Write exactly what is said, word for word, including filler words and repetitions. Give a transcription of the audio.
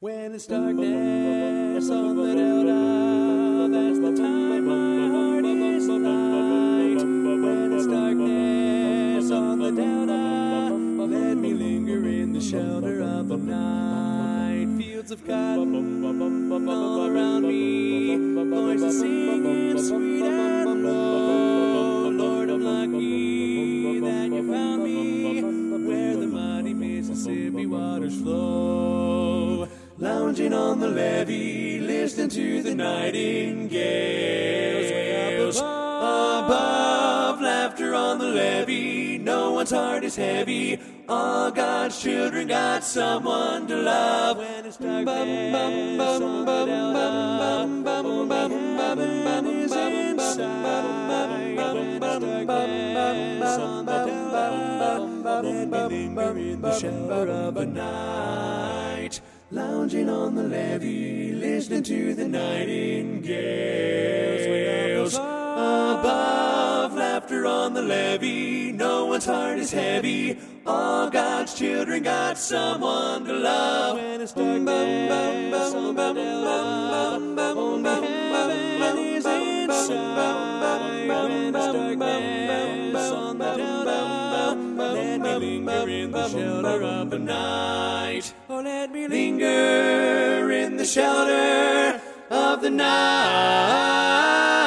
When it's darkness on the delta, that's the time my heart is light. When it's darkness on the delta, let me linger in the shelter of the night. Fields of cotton all around me, voices singing sweet and low. Lord, I'm lucky that you found me where the mighty Mississippi waters flow. Lounging on the levee, listening to the nightingales. Way up above, above, laughter on the levee. No one's heart is heavy. All God's children got someone to love. When it's dark, bum bum bum bum bum bum bum bum is inside. When it's darkness on the delta, let me linger in the shelter of the night. Lounging on the levee, listening to the nightingales. Way up above, laughter on the levee. No one's heart is heavy. All God's children got someone to love. When it's darkness on the delta, only heaven is inside. When it's darkness on the delta, let me linger in the shelter of the night. Oh, let me linger in the shelter of the night.